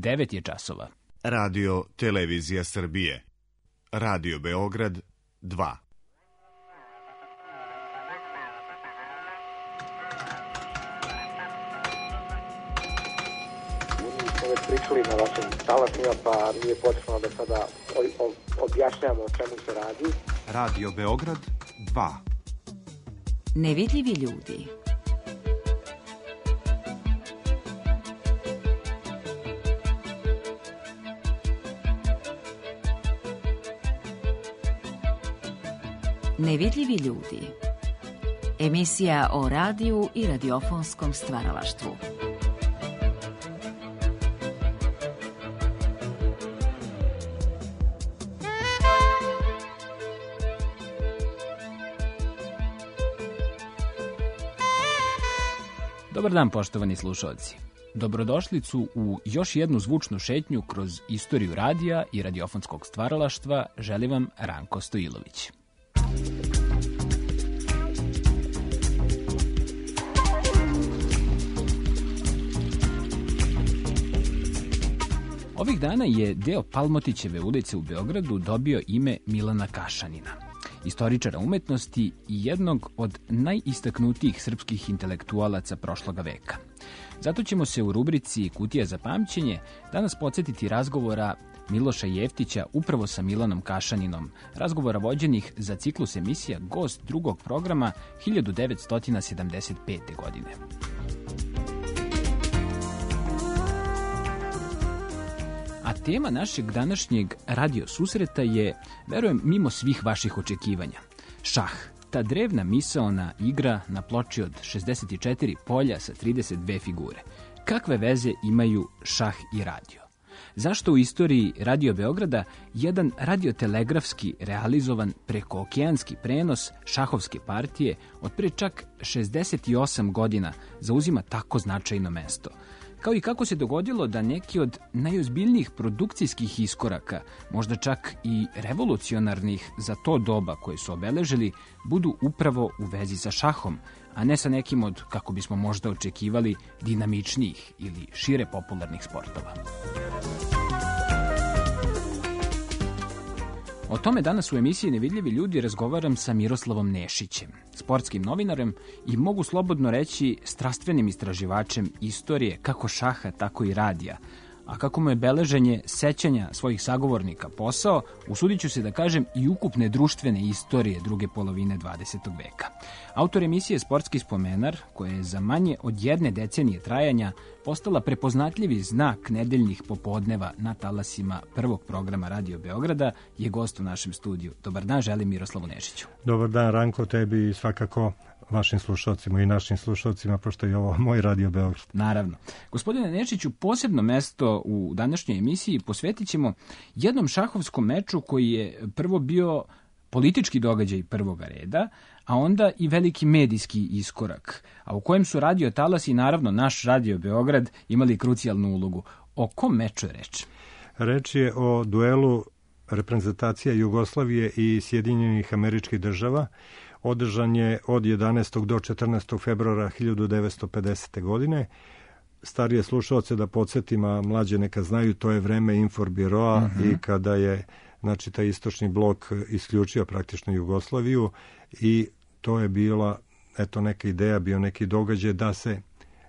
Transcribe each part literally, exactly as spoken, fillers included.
devet je časova. Radio Televizija Srbije. Radio Beograd dva. Već pričali na vašim talasima, pa nije potrebno da sada objašnjamo o čemu se radi. Radio Beograd dva. Nevidljivi ljudi. Nevidljivi ljudi. Emisija o radiju i radiofonskom stvaralaštvu. Dobar dan, poštovani slušalci. Dobrodošlicu u još jednu zvučnu šetnju kroz istoriju radija i radiofonskog stvaralaštva želi vam Ranko Stojilović. Ovih dana je deo Palmotićeve ulice u Beogradu dobio ime Milana Kašanina, istoričara umetnosti i jednog od najistaknutijih srpskih intelektualaca prošloga veka. Zato ćemo se u rubrici Kutija za pamćenje danas podsjetiti razgovora Miloša Jeftića upravo sa Milanom Kašaninom, razgovora vođenih za ciklus emisija Gost drugog programa hiljadu devetsto sedamdeset pete. godine. A tema našeg današnjeg radio susreta je, verujem, mimo svih vaših očekivanja. Šah, ta drevna misaona igra na ploči od šezdeset četiri polja sa trideset dve figure. Kakve veze imaju šah i radio? Zašto u istoriji Radio Beograda jedan radiotelegrafski realizovan prekookeanski prenos šahovske partije od pre čak šezdeset osam godina zauzima tako značajno mesto? Kao i kako se dogodilo da neki od najozbiljnijih produkcijskih iskoraka, možda čak i revolucionarnih za to doba koje su obeležili, budu upravo u vezi sa šahom, a ne sa nekim od, kako bismo možda očekivali, dinamičnijih ili šire popularnih sportova. O tome danas u emisiji Nevidljivi ljudi razgovaram sa Miroslavom Nešićem, sportskim novinarem i mogu slobodno reći strastvenim istraživačem istorije kako šaha, tako i radija. A kako mu je beleženje sećanja svojih sagovornika posao, usudit ću se da kažem i ukupne društvene istorije druge polovine dvadesetog veka. Autor emisije Sportski spomenar, koja je za manje od jedne decenije trajanja postala prepoznatljivi znak nedeljnih popodneva na talasima prvog programa Radio Beograda, je gost u našem studiju. Dobar dan, želim Miroslavu Nešiću. Dobar dan, Ranko, tebi i svakako vašim slušalcima i našim slušalcima, pošto je ovo moj Radio Beograd. Naravno. Gospodine Nešiću, posebno mesto u današnjoj emisiji posvetit ćemo jednom šahovskom meču koji je prvo bio politički događaj prvoga reda, a onda i veliki medijski iskorak, a u kojem su radio talas i naravno naš Radio Beograd imali krucijalnu ulogu. O kom meču je reč? Reč je o duelu reprezentacija Jugoslavije i Sjedinjenih Američkih Država. Održan je od jedanaestog do četrnaestog februara hiljadu devetsto pedesete. godine. Starije slušalce da podsjetim, a mlađe neka znaju, to je vreme Inforbiroa uh-huh. i kada je, znači, taj istočni blok isključio praktično Jugoslaviju i to je bila, eto, neka ideja, bio neki događaj da se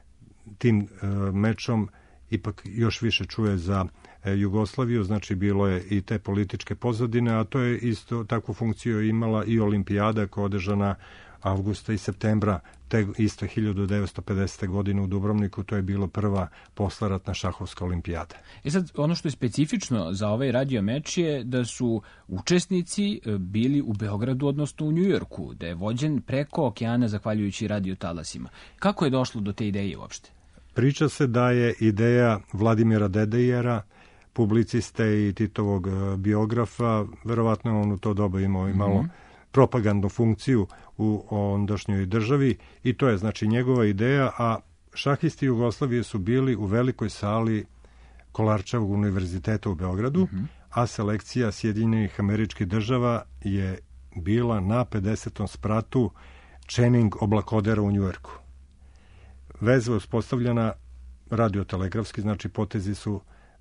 tim uh, mečom ipak još više čuje za Jugoslaviju, znači bilo je i te političke pozadine, a to je isto takvu funkciju imala i olimpijada koja je održana avgusta i septembra te isto hiljadu devetsto pedesete. godine u Dubrovniku. To je bilo prva posleratna šahovska olimpijada. E sad, ono što je specifično za ovaj radio meč je da su učesnici bili u Beogradu, odnosno u Njujorku, da je vođen preko okeana zahvaljujući radio talasima. Kako je došlo do te ideje uopšte? Priča se da je ideja Vladimira Dedejera, publiciste i Titovog biografa, verovatno on u to doba imao i malo propagandnu funkciju u ondašnjoj državi i to je, znači, njegova ideja, a šahisti Jugoslavije su bili u velikoj sali Kolarčevog univerziteta u Beogradu, uh-huh. a selekcija Sjedinjenih Američkih Država je bila na pedesetom spratu Channing oblakodera u Njujorku. Veza je uspostavljena radiotelegrafski, znači potezi su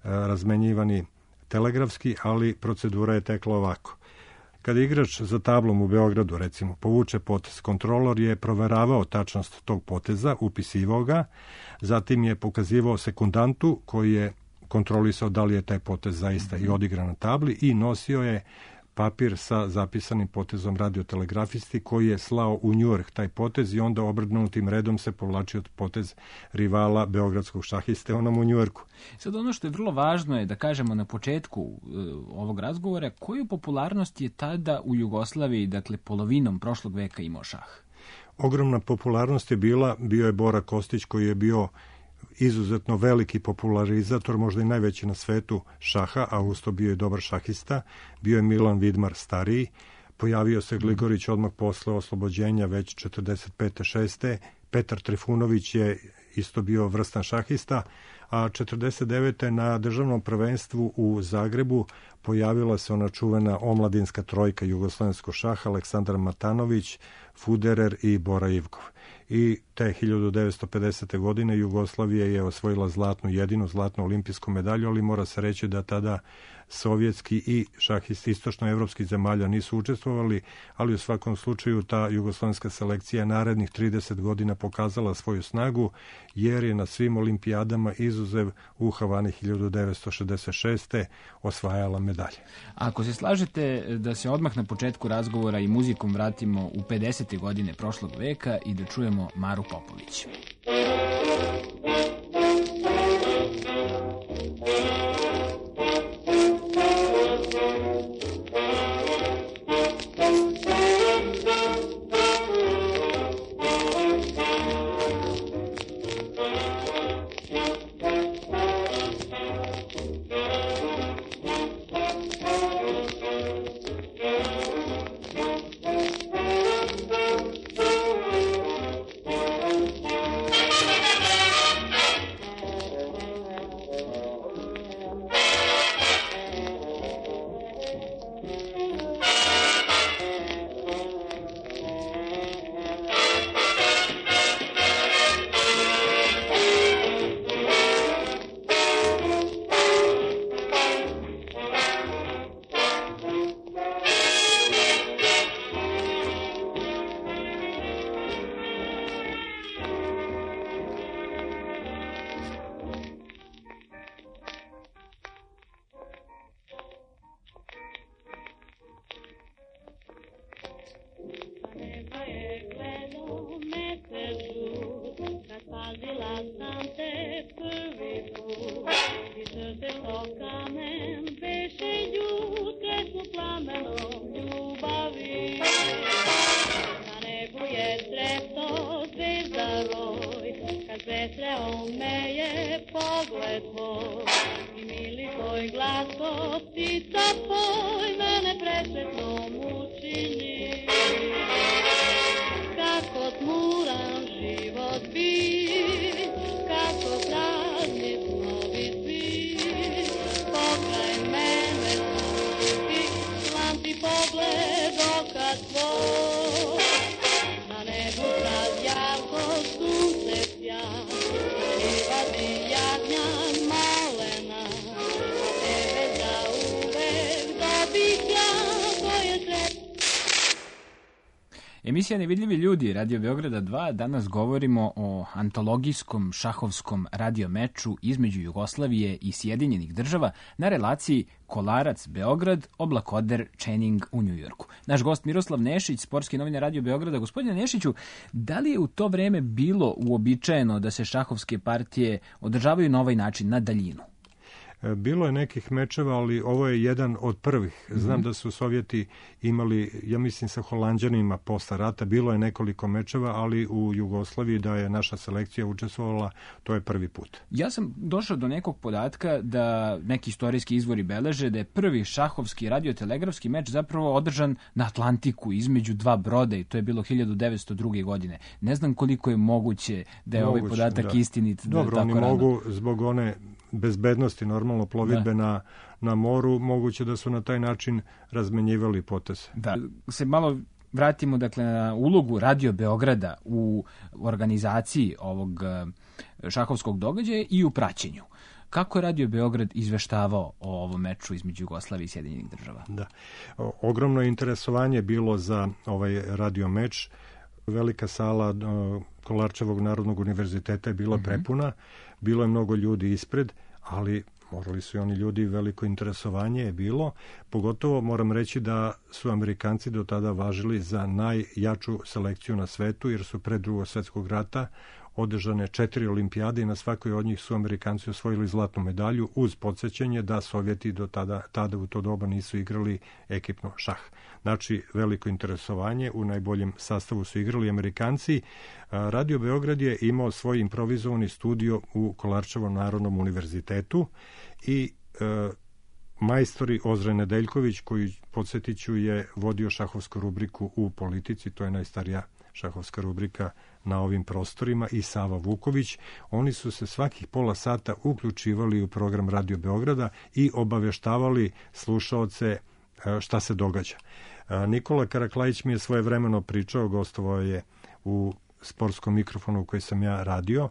razmenjivani telegrafski, ali procedura je tekla ovako. Kad igrač za tablom u Beogradu, recimo, povuče potez, kontrolor je proveravao tačnost tog poteza, upisivao ga, zatim je pokazivao sekundantu koji je kontrolisao da li je taj potez zaista i odigran na tabli i nosio je papir sa zapisanim potezom radiotelegrafisti koji je slao u Njujork taj potez i onda obrnutim redom se povlačio potez rivala beogradskog šahiste onom u Njujorku. Sad ono što je vrlo važno je da kažemo na početku uh, ovog razgovora koju popularnost je tada u Jugoslaviji, dakle polovinom prošlog veka imao šah. Ogromna popularnost je bila, bio je Bora Kostić koji je bio izuzetno veliki popularizator, možda i najveći na svetu šaha, a usto bio je dobar šahista, bio je Milan Vidmar stariji, pojavio se Gligorić odmah posle oslobođenja već četrdeset pete šeste Petar Trifunović je isto bio vrstan šahista, a četrdeset devete na državnom prvenstvu u Zagrebu pojavila se ona čuvena omladinska trojka jugoslovenskog šaha, Aleksandar Matanović, Fuderer i Bora Ivkov. I te hiljadu devetsto pedesete. godine Jugoslavija je osvojila zlatnu, jedinu zlatnu olimpijsku medalju, ali mora se reći da tada sovjetski i šahisti istočnoevropskih zemalja nisu učestvovali, ali u svakom slučaju ta jugoslovenska selekcija narednih trideset godina pokazala svoju snagu, jer je na svim olimpijadama izuzev u Havani hiljadu devetsto šezdeset šeste. osvajala medalje. Ako se slažete da se odmah na početku razgovora i muzikom vratimo u pedesete. godine prošlog veka i da čujemo Maru Popović. Emisija Nevidljivi ljudi, Radio Beograda dva, danas govorimo o antologijskom šahovskom radio meču između Jugoslavije i Sjedinjenih država na relaciji Kolarac-Beograd, Oblakoder-Čening u Njujorku. Naš gost Miroslav Nešić, sportski novinar Radio Beograda. Gospodine Nešiću, da li je u to vreme bilo uobičajeno da se šahovske partije održavaju na ovaj način, na daljinu? Bilo je nekih mečeva, ali ovo je jedan od prvih. Znam mm-hmm. da su Sovjeti imali, ja mislim sa Holanđanima posle rata, bilo je nekoliko mečeva, ali u Jugoslaviji da je naša selekcija učestvovala, to je prvi put. Ja sam došao do nekog podatka da neki istorijski izvori beleže da je prvi šahovski radiotelegrafski meč zapravo održan na Atlantiku između dva broda i to je bilo hiljadu devetsto druge. godine. Ne znam koliko je moguće da je moguće, ovaj podatak da. istinit. Dobro, da, oni tako mogu zbog one bezbednosti normalno plovidbe na, na moru, moguće da su na taj način razmenjivali potez. Da, se malo vratimo dakle na ulogu Radio Beograda u organizaciji ovog šahovskog događaja i u praćenju. Kako je Radio Beograd izveštavao o ovom meču između Jugoslavije i Sjedinjenih Država? Da. Ogromno interesovanje bilo za ovaj radio meč. Velika sala Kolarčevog Narodnog univerziteta je bila mm-hmm. prepuna. Bilo je mnogo ljudi ispred, ali morali su i oni ljudi, veliko interesovanje je bilo. Pogotovo moram reći da su Amerikanci do tada važili za najjaču selekciju na svetu, jer su pre Drugog svjetskog rata održane četiri olimpijade i na svakoj od njih su Amerikanci osvojili zlatnu medalju, uz podsjećanje da Sovjeti do tada, tada u to doba nisu igrali ekipno šah. Znači, veliko interesovanje, u najboljem sastavu su igrali Amerikanci. Radio Beograd je imao svoj improvizovani studio u Kolarčevom Narodnom univerzitetu i e, majstori Ozren Nedeljković, koji, podsjetiću, je vodio šahovsku rubriku u Politici, to je najstarija šahovska rubrika na ovim prostorima, i Sava Vuković. Oni su se svakih pola sata uključivali u program Radio Beograda i obaveštavali slušaoce šta se događa. Nikola Karaklajić mi je svojevremeno pričao, gostovao je u sportskom mikrofonu u koji sam ja radio,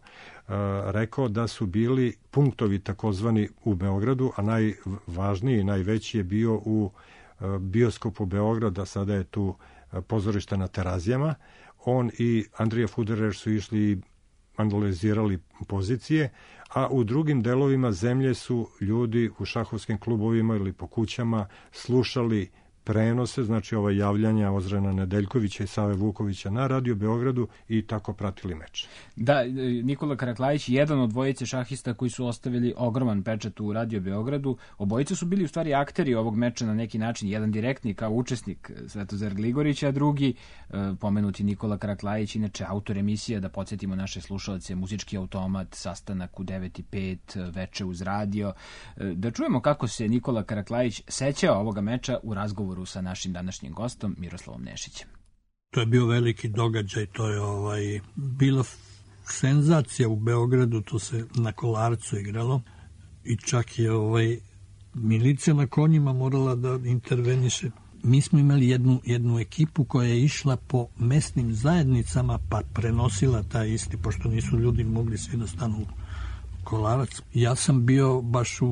rekao da su bili punktovi takozvani u Beogradu, a najvažniji i najveći je bio u bioskopu Beograda, sada je tu pozorište na Terazijama. On i Andrija Fuderer su išli i analizirali pozicije, a u drugim delovima zemlje su ljudi u šahovskim klubovima ili po kućama slušali prenose, znači ova javljanja Ozrena Nedeljkovića i Save Vukovića na Radio Beogradu i tako pratili meč. Da, Nikola Karaklajić, jedan od dvojice šahista koji su ostavili ogroman pečat u Radio Beogradu. Obojice su bili u stvari akteri ovog meča na neki način, jedan direktni kao učesnik Svetozar Gligorić, a drugi pomenuti Nikola Karaklajić, inače autor emisija, da podsjetimo naše slušalce, Muzički automat, Sastanak u devet i pet, Veče uz radio. Da čujemo kako se Nikola Karaklajić sećao ovoga meča u razgovoru sa našim današnjim gostom Miroslavom Nešićem. To je bio veliki događaj, to je ovaj bila senzacija u Beogradu, to se na Kolarcu igralo i čak je ovaj milicija na konjima morala da interveniše. Mi smo imali jednu, jednu ekipu koja je išla po mesnim zajednicama pa prenosila taj isti, pošto nisu ljudi mogli svi da stanu u Kolarac. Ja sam bio baš u,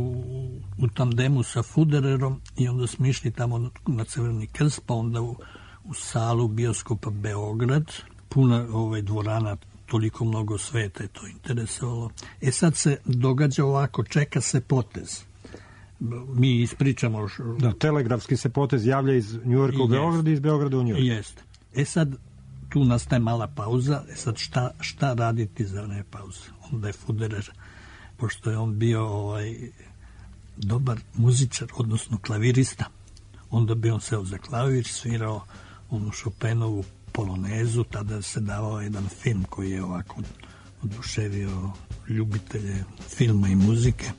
u tandemu sa Fudererom i onda smo išli tamo na Crveni krst, pa onda u, u salu bioskopa Beograd, puna ovaj dvorana, toliko mnogo sveta je to interesovalo. E sad se događa ovako, čeka se potez. Mi ispričamo... Š... Da, telegrafski se potez javlja iz Njujorka u Beograd i iz Beograda u Njujork. Jeste. E sad, tu nastaje mala pauza, e sad šta, šta raditi za ne pauze? Onda je Fuderer, pošto je on bio ovaj dobar muzičar, odnosno klavirista, onda bi on seo za klavir, svirao onu Chopinovu polonezu, tada se davao jedan film koji je ovako oduševio ljubitelje filma i muzike.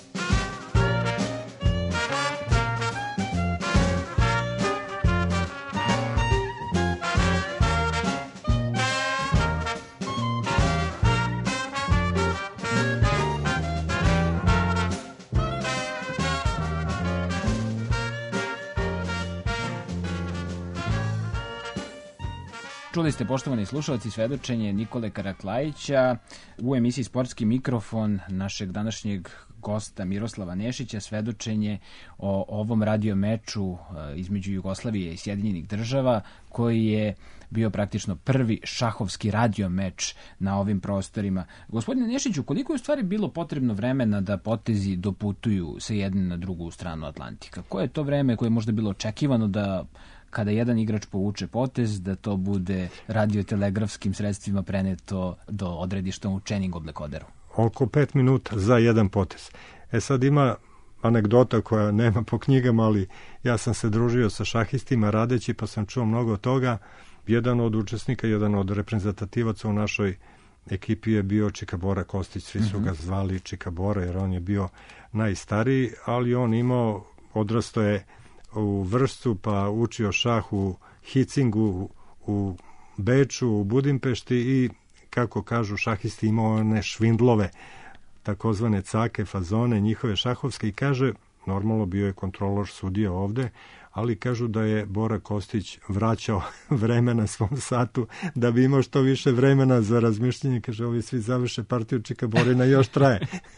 Čuli ste, poštovani slušalci, svedočenje Nikole Karaklajića u emisiji Sportski mikrofon našeg današnjeg gosta Miroslava Nešića, svedočenje o ovom radio meču između Jugoslavije i Sjedinjenih Država, koji je bio praktično prvi šahovski radio meč na ovim prostorima. Gospodine Nešiću, koliko je u stvari bilo potrebno vremena da potezi doputuju sa jedne na drugu stranu Atlantika? Koje je to vreme koje je možda bilo očekivano da kada jedan igrač povuče potez, da to bude radiotelegrafskim sredstvima preneto do odredišta u Channing Oblekoderu? Oko pet minuta za jedan potez. E sad ima anegdota koja nema po knjigama, ali ja sam se družio sa šahistima radeći, pa sam čuo mnogo toga. Jedan od učesnika, jedan od reprezentativaca u našoj ekipi je bio Čikabora Kostić. Svi su ga zvali Čikabora jer on je bio najstariji, ali on imao, odrasto je u Vršcu, pa učio šah u Hicingu, u Beču, u Budimpešti i, kako kažu šahisti, imao one švindlove, takozvane cake, fazone, njihove šahovske, i kaže, normalno bio je kontrolor sudija ovde, ali kažu da je Bora Kostić vraćao vremena svom satu da bi imao što više vremena za razmišljanje. Kaže, ovi svi završe partiju, čeka Borina još traje.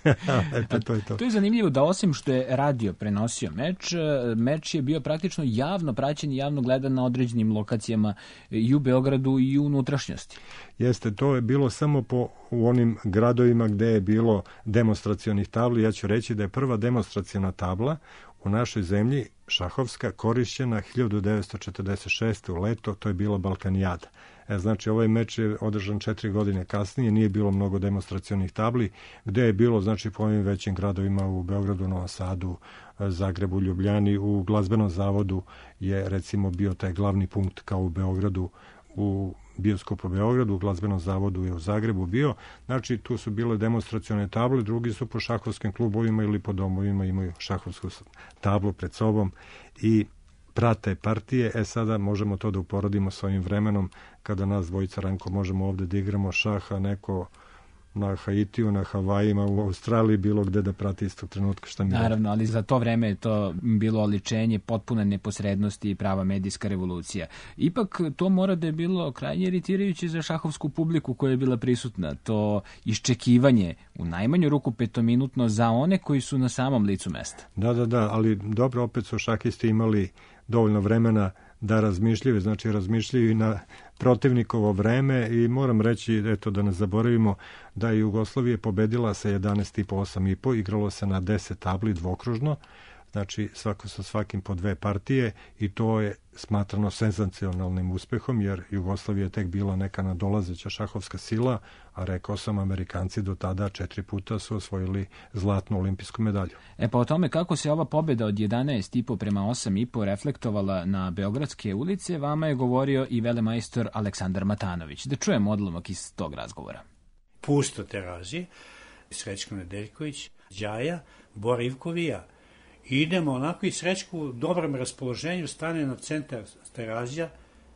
Eto, to je to. To je zanimljivo da osim što je radio prenosio meč, meč je bio praktično javno praćen i javno gledan na određenim lokacijama i u Beogradu i u unutrašnjosti. Jeste, to je bilo samo po u onim gradovima gde je bilo demonstracionih tabli. Ja ću reći da je prva demonstraciona tabla u našoj zemlji, šahovska, korišćena hiljadu devetsto četrdeset šeste. u leto, to je bilo Balkanijada. E, znači, ovaj meč je održan četiri godine kasnije, nije bilo mnogo demonstracionih tabli, gde je bilo, znači, po ovim većim gradovima u Beogradu, Novom Sadu, Zagrebu, Ljubljani, u glazbenom zavodu je, recimo, bio taj glavni punkt kao u Beogradu, u bioskopu Beogradu, u glazbenom zavodu je u Zagrebu bio. Znači, tu su bile demonstracione table, drugi su po šahovskim klubovima ili po domovima imaju šahovsku tablu pred sobom i prate partije. E sada možemo to da uporodimo s ovim vremenom kada nas dvojica, Ranko, možemo ovde da igramo šaha, neko na Haitiju, na Havajima, u Australiji, bilo gde da prati istog trenutka šta mi radi. Naravno, ali za to vreme je to bilo oličenje potpune neposrednosti i prava medijska revolucija. Ipak to mora da je bilo krajnje iritirajuće za šahovsku publiku koja je bila prisutna. To iščekivanje u najmanju ruku petominutno za one koji su na samom licu mesta. Da, da, da, ali dobro, opet su šahisti imali dovoljno vremena da razmišljaju, znači razmišljaju i na protivnikovo vreme i moram reći, eto da ne zaboravimo, da je Jugoslavija pobedila sa jedanaest i po, osam i po, igralo se na deset tabli dvokružno, znači svako sa svakim po dve partije i to je smatrano senzacionalnim uspehom, jer Jugoslavija je tek bila neka nadolazeća šahovska sila, a rekao sam, Amerikanci do tada četiri puta su osvojili zlatnu olimpijsku medalju. E pa o tome kako se ova pobjeda od jedanaest i po prema osam i po reflektovala na beogradske ulice, vama je govorio i velemajstor Aleksandar Matanović. Da čujemo odlomak iz tog razgovora. Pusto Terazije, Srećko Nedeljković, Đaja, Bora Ivkov i ja. I idemo onako i Srećko u dobrom raspoloženju stane na centar Terazija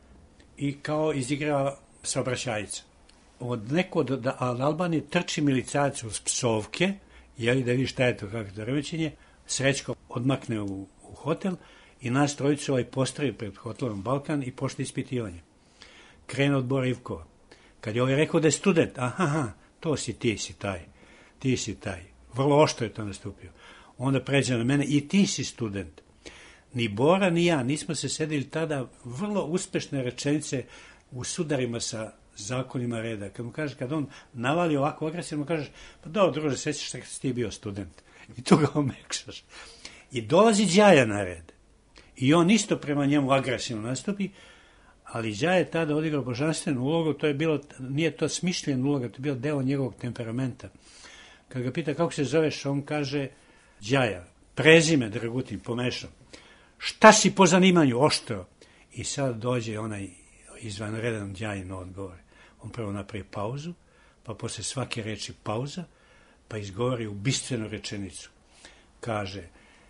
i kao izigrava saobraćajca. Od neko od, od Albanije trči milicajac uz psovke, jeli da vidi šta je to, kako to remećenje, Srećko odmakne u, u hotel i nas trojicu ovaj postavi pred hotelom Balkan i pošli ispitivanje. Krene od Bora Ivkova. Kad je ovaj rekao da je student, aha, aha, to si ti si taj, ti si taj. Vrlo oštro je to nastupio. Onda pređe na mene i ti si student. Ni Bora, ni ja nismo se sedeli tada vrlo uspešne rečenice u sudarima sa zakonima reda. Kad mu kažeš, kad on navali ovako agresivno, mu kažeš, pa dobro, druže, sećaš što si ti bio student. I tu ga omekšaš. I dolazi Đaja na red. I on isto prema njemu agresivno nastupi, ali Đaja je tada odigrao božanstvenu ulogu, to je bilo, nije to smišljena uloga, to je bilo deo njegovog temperamenta. Kad ga pita kako se zoveš, on kaže, Đaja, prezime, Dragutin, pomešao. Šta si po zanimanju, oštro? I sad dođe onaj izvanredan Đajin odgovor. On prvo napravi pauzu, pa posle svake reči pauza, pa izgovori ubistvenu rečenicu. Kaže,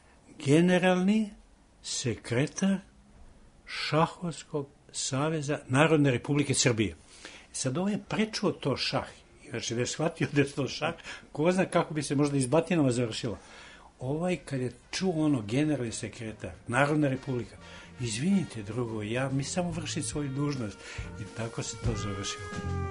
generalni sekretar Šahovskog saveza Narodne Republike Srbije. Sad ovo je prečuo to šah. Znači da je shvatio da je to šah, ko zna kako bi se možda iz batinama završilo. Ovaj kad je čuo ono generalni sekretar Narodna Republika, izvinite drugo, ja mi samo vršim svoju dužnost. I tako se to završilo.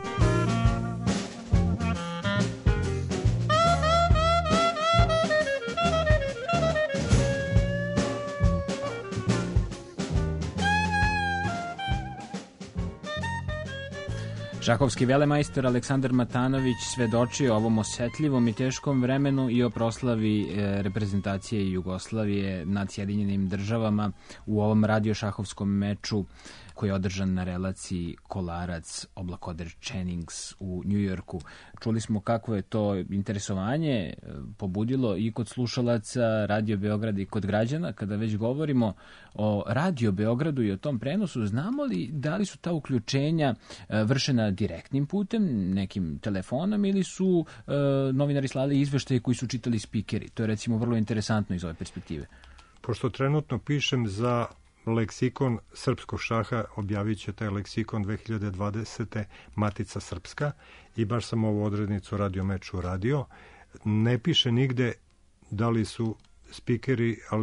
Šahovski velemajstor Aleksandar Matanović svedočio ovom osetljivom i teškom vremenu i o proslavi reprezentacije Jugoslavije nad Sjedinjenim državama u ovom radiošahovskom meču koji je održan na relaciji Kolarac-Oblakoder-Jennings u Njujorku. Čuli smo kako je to interesovanje pobudilo i kod slušalaca Radio Beograd i kod građana. Kada već govorimo o Radio Beogradu i o tom prenosu, znamo li da li su ta uključenja vršena direktnim putem, nekim telefonom ili su e, novinari slali izveštaje koji su čitali spikeri? To je recimo vrlo interesantno iz ove perspektive. Pošto trenutno pišem za leksikon srpskog šaha, objavit će taj leksikon dve hiljade dvadesete Matica Srpska i baš sam ovu odrednicu Radio Meču radio. Ne piše nigde da li su spikeri, ali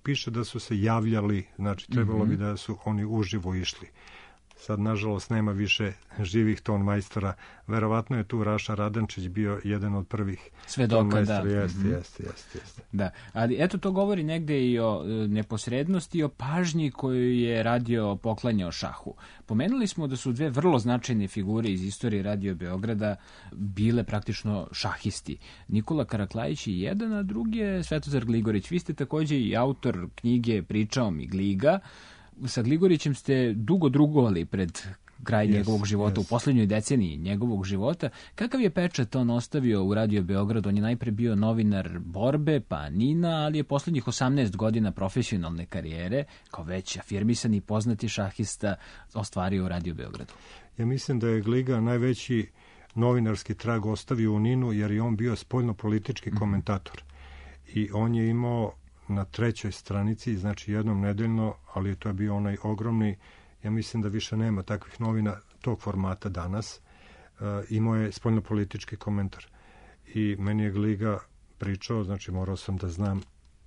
piše da su se javljali, znači trebalo mm-hmm. bi da su oni uživo išli. Sad, nažalost, nema više živih ton majstora. Verovatno je tu Raša Radančić bio jedan od prvih svedoka, da. Jeste, mm-hmm. jeste, jeste, jeste. Da, ali eto, to govori negde i o e, neposrednosti i o pažnji koju je radio poklanjao šahu. Pomenuli smo da su dve vrlo značajne figure iz istorije Radio Beograda bile praktično šahisti. Nikola Karaklajić je jedan, a drugi je Svetozar Gligorić. Vi ste takođe i autor knjige Pričao mi Gliga. Sa Gligorićem ste dugo drugovali pred kraj yes, njegovog života, yes. u poslednjoj deceniji njegovog života. Kakav je pečat on ostavio u Radio Beograd? On je najpre bio novinar Borbe, pa Nina, ali je poslednjih osamnaest godina profesionalne karijere, kao već afirmisani i poznati šahista, ostvario u Radio Beogradu. Ja mislim da je Gliga najveći novinarski trag ostavio u Ninu, jer je on bio spoljno-politički mm-hmm. komentator. I on je imao na trećoj stranici, znači jednom nedeljno, ali to je bio onaj ogromni, ja mislim da više nema takvih novina tog formata danas, uh, imao je spoljnopolitički komentar. I meni je Gliga pričao, znači morao sam da znam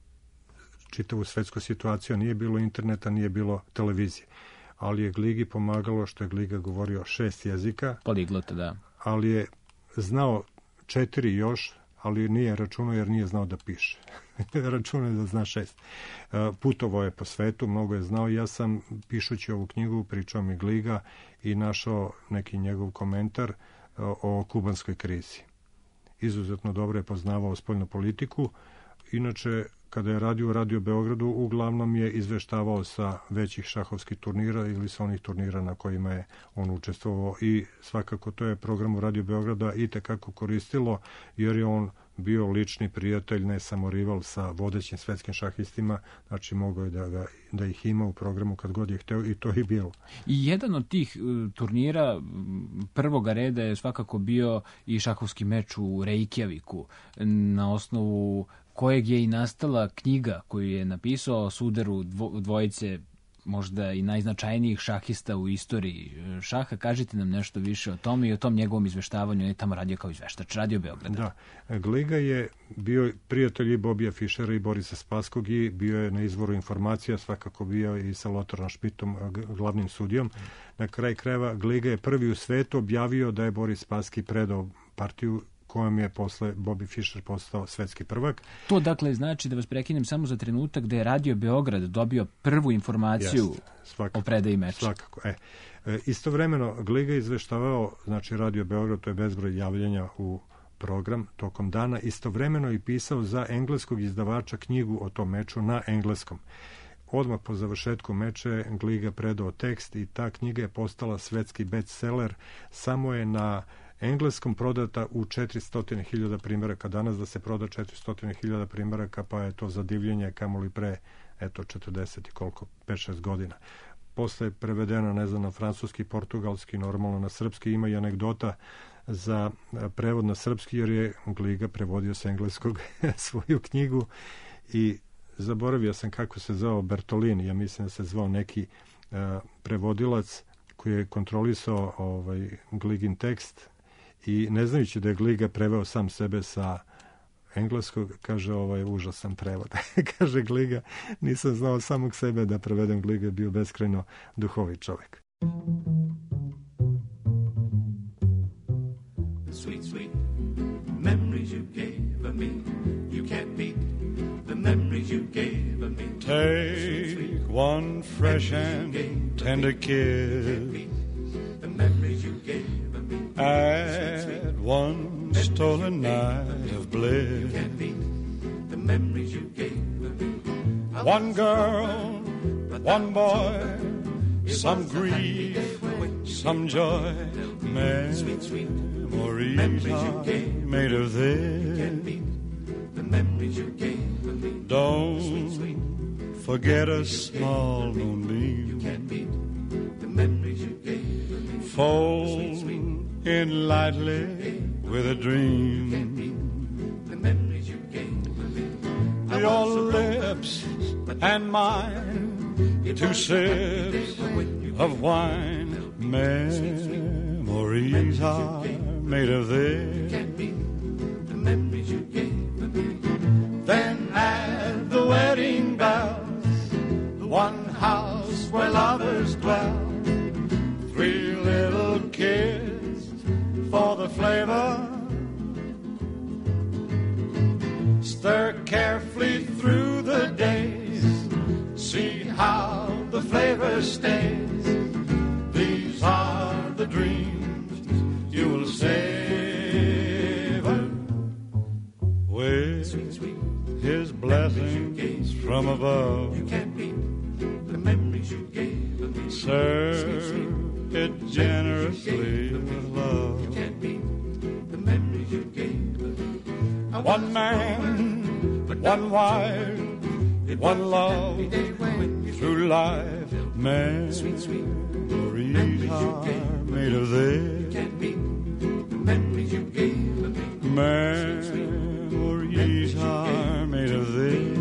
čitavu svetsku situaciju, nije bilo interneta, nije bilo televizije. Ali je Gligi pomagalo što je Gliga govorio šest jezika. Poliglota, da. Ali je znao četiri još, ali nije računao jer nije znao da piše. Računao je da zna šest. Putovao je po svetu, mnogo je znao. Ja sam, pišući ovu knjigu, Pričao mi Gliga i našao neki njegov komentar o kubanskoj krizi. Izuzetno dobro je poznavao spoljnu politiku. Inače, kada je radio u Radio Beogradu, uglavnom je izveštavao sa većih šahovskih turnira ili sa onih turnira na kojima je on učestvovao i svakako to je programu Radio Beograda i tekako koristilo, jer je on bio lični prijatelj, ne samo rival sa vodećim svetskim šahistima, znači mogao je da, ga, da ih ima u programu kad god je hteo i to je bilo. I jedan od tih uh, turnira prvoga reda je svakako bio i šahovski meč u Reykjaviku, na osnovu kojeg je i nastala knjiga koju je napisao o sudaru dvo, dvojice možda i najznačajnijih šahista u istoriji šaha. Kažite nam nešto više o tome i o tom njegovom izveštavanju. On je tamo radio kao izveštač Radio Beograda. Da. Gliga je bio prijatelj i Bobija Fišera i Borisa Spaskog i bio je na izvoru informacija, svakako bio i sa Lotarom Špitom, glavnim sudijom. Na kraj krajeva Gliga je prvi u svetu objavio da je Boris Spassky predao partiju kojom je posle Bobby Fischer postao svetski prvak. To dakle znači, da vas prekinem samo za trenutak, da je Radio Beograd dobio prvu informaciju Jest, svakako, o predaji meča. Svakako. E, e, istovremeno Gliga izveštavao, znači Radio Beograd, to je bezbroj javljanja u program tokom dana, istovremeno i pisao za engleskog izdavača knjigu o tom meču na engleskom. Odmah po završetku meča je Gliga predao tekst i ta knjiga je postala svetski bestseller. Samo je na engleskom prodata u četiristo hiljada primjeraka. Danas da se proda četiristo hiljada primjeraka, pa je to zadivljenje kamoli pre, eto, četrdeset i koliko, pet šest godina. Posle je prevedeno, ne znam, na francuski, portugalski, normalno na srpski. Ima i anegdota za prevod na srpski, jer je Gliga prevodio sa engleskog svoju knjigu i zaboravio sam kako se zvao Bertolini. Ja mislim da se zvao neki uh, prevodilac koji je kontrolisao ovaj, Gligin tekst i ne znajući da je Gliga preveo sam sebe sa engleskog, kaže, ovaj užasan prevod. Kaže Gliga, nisam znao samog sebe da prevedem. Gliga je bio beskrajno duhovit čovjek. Sweet, sweet memories you gave me, you can't beat the memories you gave me. Take one fresh and tender kiss, the memories you gave me. Add one stolen night of bliss, the memories you gave me. One girl, one boy, some grief, some joy, memories are made of this. Don't forget a small moonbeam, fold in lightly with a dream. Your lips and mine, two sips of wine, memories are made of this. Then at the wedding bell, one house where lovers dwell, three little kids for the flavor. Stir carefully through the days, see how the flavor stays. These are the dreams you will savor with His blessings from above. You can't beat the memories you gave me. Serve it generously with love. You can't beat the memories you gave me. One man, one wife, one love, through life, memories are made of this. Memories are made of this.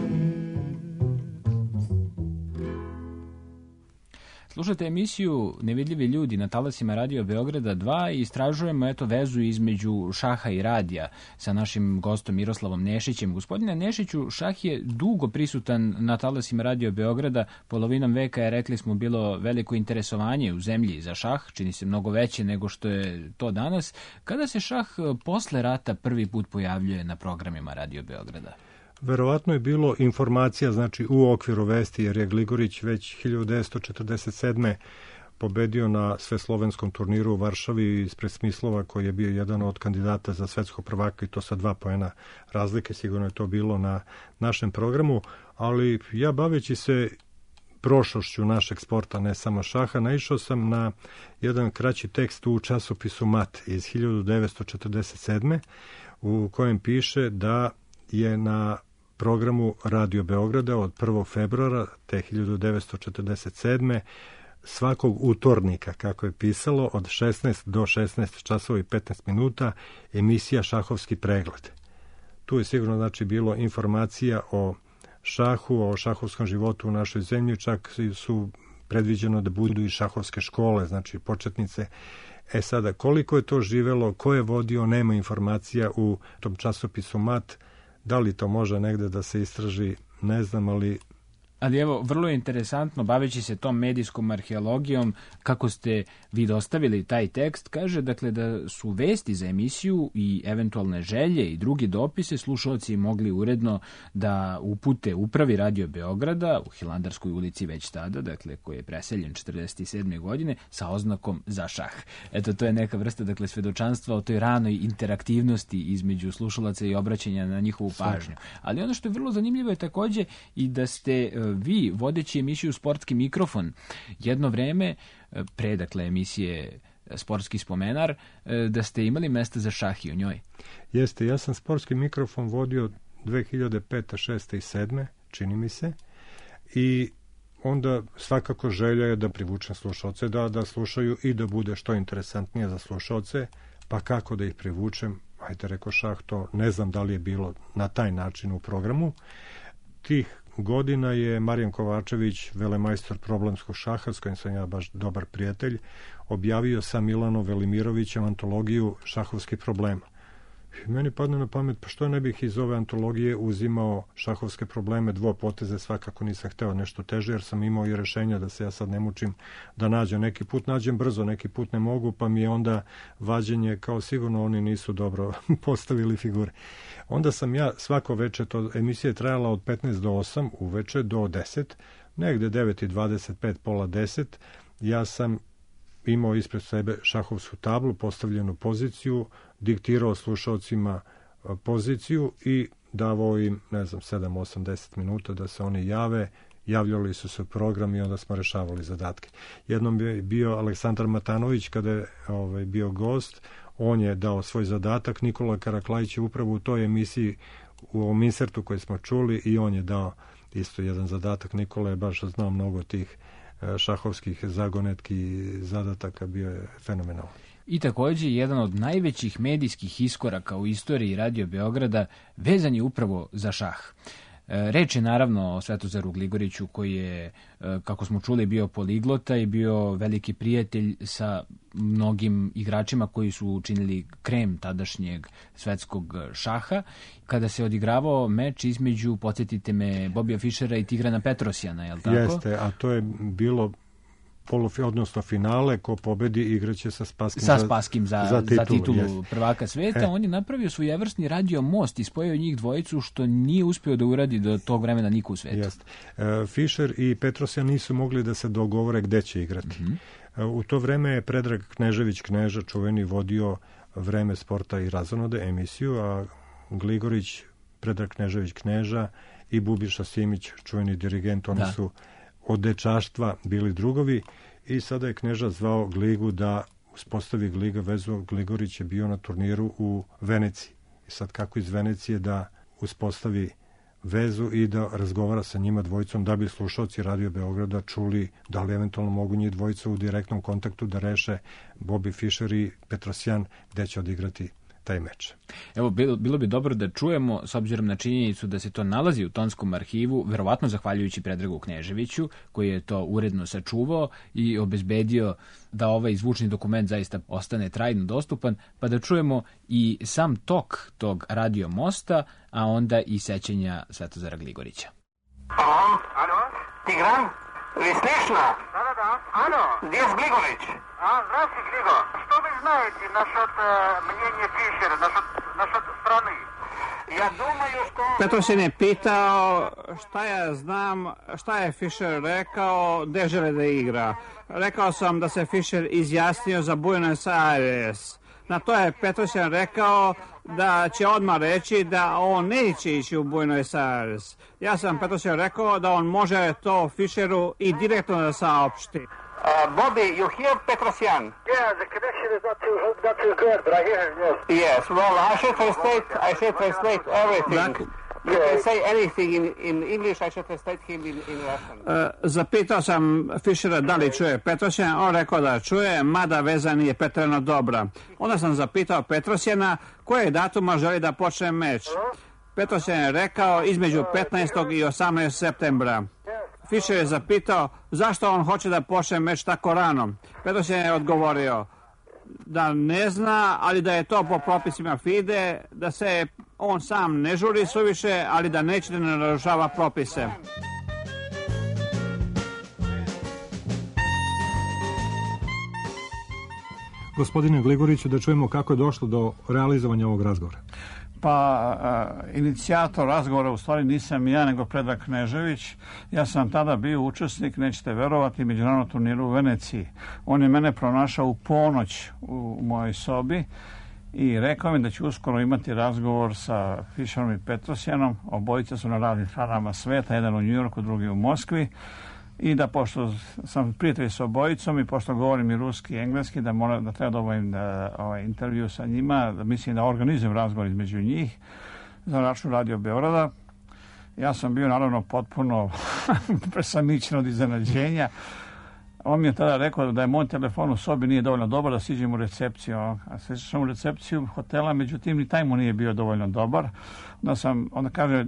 Slušajte emisiju Nevidljivi ljudi na talasima Radio Beograda dva i istražujemo eto vezu između šaha i radija sa našim gostom Miroslavom Nešićem. Gospodine Nešiću, šah je dugo prisutan na talasima Radio Beograda. Polovinom veka je, rekli smo, bilo veliko interesovanje u zemlji za šah, čini se mnogo veće nego što je to danas. Kada se šah posle rata prvi put pojavljuje na programima Radio Beograda? Verovatno je bilo informacija, znači u okviru vesti, jer je Gligorić već hiljadu devetsto četrdeset sedme pobedio na sveslovenskom turniru u Varšavi ispred Smislova, koji je bio jedan od kandidata za svetskog prvaka i to sa dva poena razlike. Sigurno je to bilo na našem programu, ali ja baveći se prošlošću našeg sporta, ne samo šaha, naišao sam na jedan kraći tekst u časopisu Mat iz hiljadu devetsto četrdeset sedme u kojem piše da je na programu Radio Beograda od prvog februara te hiljadu devetsto četrdeset sedme svakog utornika, kako je pisalo, od šesnaest do šesnaest časova i petnaest minuta emisija Šahovski pregled. Tu je sigurno znači bilo informacija o šahu, o šahovskom životu u našoj zemlji, čak su predviđeno da budu i šahovske škole, znači početnice. E sada, koliko je to živelo, ko je vodio, nema informacija u tom časopisu Mat. Da li to može negde da se istraži, ne znam, ali... Ali evo, vrlo je interesantno, baveći se tom medijskom arheologijom, kako ste vi dostavili taj tekst, kaže dakle da su vesti za emisiju i eventualne želje i drugi dopise slušalci mogli uredno da upute upravi Radio Beograda u Hilandarskoj ulici već tada, dakle koji je preseljen četrdeset sedme godine sa oznakom za šah. Eto, to je neka vrsta dakle svedočanstva o toj ranoj interaktivnosti između slušalaca i obraćanja na njihovu pažnju. Ali ono što je vrlo zanimljivo je takođe i da ste vi, vodeći emisiju Sportski mikrofon, jedno vreme, pre dakle emisije Sportski spomenar, da ste imali mesta za šah i u njoj. Jeste, ja sam Sportski mikrofon vodio dve hiljade pete, šeste i sedme, čini mi se, i onda svakako želja je da privučem slušalce, da, da slušaju i da bude što interesantnije za slušalce, pa kako da ih privučem, ajde reko šah, to ne znam da li je bilo na taj način u programu. Tih godina je Marijan Kovačević, velemajstor problemskog šaha, s kojim sam ja baš dobar prijatelj, objavio sa Milanom Velimirovićem antologiju šahovskih problema. I meni padne na pamet, pa što ne bih iz ove antologije uzimao šahovske probleme, dvopoteze, svakako nisam hteo nešto teže, jer sam imao i rešenja da se ja sad ne mučim da nađem. Neki put nađem brzo, neki put ne mogu, pa mi je onda vađenje kao sigurno oni nisu dobro postavili figure. Onda sam ja svako veče, to emisija je trajala od petnaest do osam uveče do deset, negde devet i dvadeset pet, pola deset, ja sam imao ispred sebe šahovsku tablu, postavljenu poziciju, diktirao slušalcima poziciju i davao im, ne znam, sedam, osam, deset minuta da se oni jave, javljali su se u program i onda smo rešavali zadatke. Jednom je bio Aleksandar Matanović kada je ovaj, bio gost, on je dao svoj zadatak, Nikola Karaklajić je upravo u toj emisiji, u ovom insertu koji smo čuli, i on je dao isto jedan zadatak. Nikola je baš znao mnogo tih šahovskih zagonetki i zadataka, bio je fenomenalan. I takođe jedan od najvećih medijskih iskoraka u istoriji Radio Beograda vezan je upravo za šah. Reč je naravno o Svetozaru Gligoriću koji je, kako smo čuli, bio poliglota i bio veliki prijatelj sa mnogim igračima koji su učinili krem tadašnjeg svetskog šaha. Kada se odigravao meč između, podsjetite me, Bobija Fischera i Tigrana Petrosjana, je li tako? Jeste, a to je bilo polufi, odnosno finale, ko pobedi igraće sa Spaskim, sa Spaskim za, za titulu, za titulu yes. prvaka sveta. E. On je napravio svojevrsni radio most i spojio njih dvojicu, što nije uspio da uradi do tog vremena niko u svetu. Jeste. E, Fischer i Petrosjan nisu mogli da se dogovore gde će igrati. Mm-hmm. E, u to vreme je Predrag Knežević Kneža, čuveni, vodio Vreme sporta i razonode emisiju, a Gligorić, Predrag Knežević Kneža i Bubiša Simić, čuveni dirigent, oni da. su od dečaštva bili drugovi i sada je Kneža zvao Gligu da uspostavi Gliga vezu. Gligorić je bio na turniru u Veneciji. I sad kako iz Venecije da uspostavi vezu i da razgovara sa njima dvojicom da bi slušalci Radio Beograda čuli da li eventualno mogu njih dvojica u direktnom kontaktu da reše Bobby Fischer i Petrosjan gde će odigrati taj meč. Evo, bilo, bilo bi dobro da čujemo, s obzirom na činjenicu da se to nalazi u tonskom arhivu, verovatno zahvaljujući Predragu Kneževiću, koji je to uredno sačuvao i obezbedio da ovaj zvučni dokument zaista ostane trajno dostupan, pa da čujemo i sam tok tog radio mosta, a onda i sećanja Svetozara Gligorića. Alo, alo, Tigran, li slišno? Da, da, da, alo. Gdje je Gligorić? А, здравствуйте, Глиго. Что вы знаете насчет э, мнения Фишера, насчет, насчет страны? Ja думаю, što... Petrosjan je pitao šta ja znam, šta je Fischer rekao, gde žele da igra. Rekao sam da se Fischer izjasnio za Buenos Aires. Na to je Petrosjan rekao da će odmah reći da on neće ići u Buenos Aires. Ja sam Petrosjan rekao da on može to Fischeru i direktno da saopšti. Uh, Bobby, you hear Petrosyan? Yeah, the connection is not too not too good, but I hear him, yes. Yes, well, I should translate, I should translate everything. You can say anything in, in English, I should translate him in, in Russian. Uh, zapitao sam Fischera da li čuje Petrosjana, on rekao da čuje, mada veza nije pretjerano dobra. Onda sam zapitao Petrosjana koje datuma želi da počne meč. Petrosjan je rekao između petnaestog i osamnaestog septembra. Fischer je zapitao zašto on hoće da počne meč tako rano. Petrosjan je odgovorio da ne zna, ali da je to po propisima FIDE, da se on sam ne žuri suviše, ali da neće da ne narušava propise. Gospodine Gligoriću, da čujemo kako je došlo do realizovanja ovog razgovora. Pa, a, inicijator razgovora u stvari nisam ja, nego Predrag Knežević. Ja sam tada bio učesnik, nećete verovati, međunarodnog turniru u Veneciji. On je mene pronašao u ponoć u, u mojoj sobi i rekao mi da ću uskoro imati razgovor sa Fischerom i Petrosjanom. Obojica su na raznim stranama sveta, jedan u Njujorku, drugi u Moskvi. I da, pošto sam prijatelj sa obojicom i pošto govorim i ruski i engleski, da, mora, da treba da obavim da, ovaj intervju sa njima, da mislim da organizujem razgovor između njih za račun Radio Beograda. Ja sam bio naravno potpuno presamićen od iznenađenja. On mi je tada rekao da je moj telefon u sobi nije dovoljno dobar da siđem u recepciju. A siđem sam u recepciju hotela, međutim ni taj mu nije bio dovoljno dobar. Onda sam, onda kaže...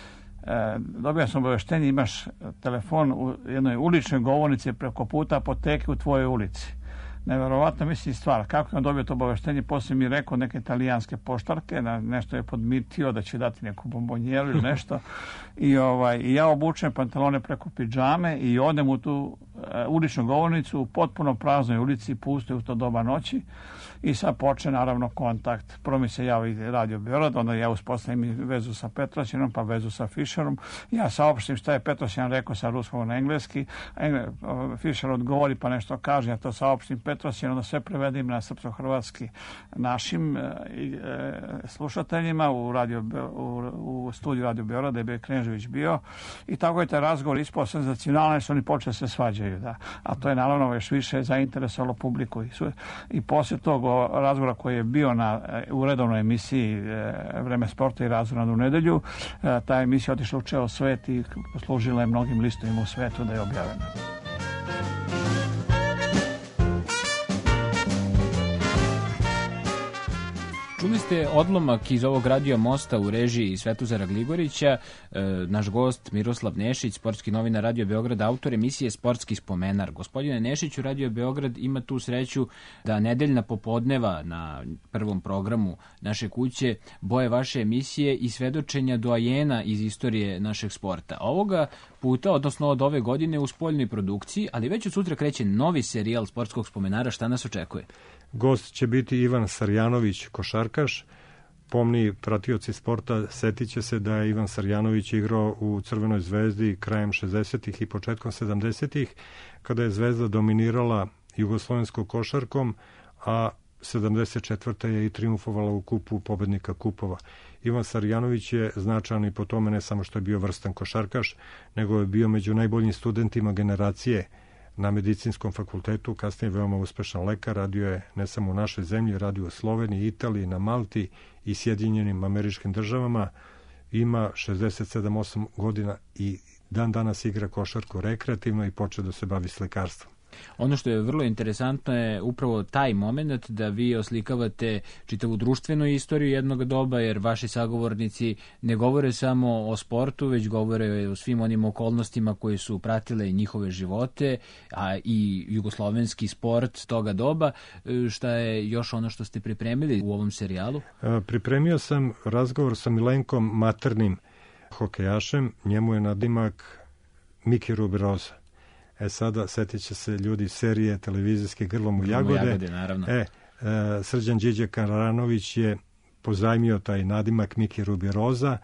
E, dobio sam obaveštenje, imaš telefon u jednoj uličnoj govornici preko puta apoteke u tvojoj ulici. Neverovatno mislim stvar. Kako je on dobio to obaveštenje, poslije mi rekao neke italijanske poštarke, na nešto je podmitio da će dati neku bombonjeru ili nešto. I, ovaj, i ja obučem pantalone preko pidžame i odem u tu e, uličnu govornicu u potpuno praznoj ulici, pusto u to doba noći. I sad počne naravno kontakt. Prvo mi se javi Radio Beograd, onda ja uspostavim vezu sa Petrosjanom, pa vezu sa Fischerom. Ja saopštim šta je Petrosjan rekao sa ruskog na engleski. Engle, Fischer odgovori pa nešto kaže, ja to saopštim Petrosjanu, onda sve prevedim na srpsko-hrvatski našim e, e, slušateljima u, radio, u, u studiju Radio Beograd, gde je Knežević bio. I tako je taj razgovor ispao senzacionalan, jer su oni počeli se svađaju. Da. A to je naravno još više zainteresovalo publiku. I, su, i poslije tog razgovora koji je bio na, u redovnoj emisiji Vreme sporta i razgovora u nedelju, ta emisija otišla u ceo svet i poslužila je mnogim listovima u svetu da je objavljena. Čuli ste odlomak iz ovog radio mosta u režiji Svetozara Gligorića. E, naš gost Miroslav Nešić, sportski novinar Radio Beograd, autor emisije Sportski spomenar. Gospodine Nešiću, Radio Beograd ima tu sreću da nedeljna popodneva na prvom programu naše kuće boje vaše emisije i svedočenja doajena iz istorije našeg sporta. Ovoga puta, odnosno od ove godine, u spoljnoj produkciji, ali već od sutra kreće novi serijal Sportskog spomenara. Šta nas očekuje? Gost će biti Ivan Sarjanović, košarkaš. Pomni pratioci sporta setit će se da je Ivan Sarjanović igrao u Crvenoj zvezdi krajem šezdesetih i početkom sedamdesetih, kada je Zvezda dominirala jugoslovenskom košarkom, a sedamdeset četvrte je i triumfovala u kupu pobednika kupova. Ivan Sarjanović je značajan i po tome ne samo što je bio vrstan košarkaš, nego je bio među najboljim studentima generacije na medicinskom fakultetu, kasnije veoma uspešan lekar, radio je ne samo u našoj zemlji, radio u Sloveniji, Italiji, na Malti i Sjedinjenim Američkim Državama. Ima šezdeset sedam osam godina i dan danas igra košarku rekreativno i počeo da se bavi slikarstvom. Ono što je vrlo interesantno je upravo taj moment da vi oslikavate čitavu društvenu istoriju jednog doba, jer vaši sagovornici ne govore samo o sportu, već govore o svim onim okolnostima koje su pratile njihove živote, a i jugoslovenski sport toga doba. Šta je još ono što ste pripremili u ovom serijalu? Pripremio sam razgovor sa Milenkom Maternim, hokejašem. Njemu je nadimak Miki Rubiroza. E sada, setit će se ljudi serije televizijske Grlom u Jagode. Jagode naravno. E, e, Srđan Điđe Karanović je pozajmio taj nadimak Miki Rubiroza.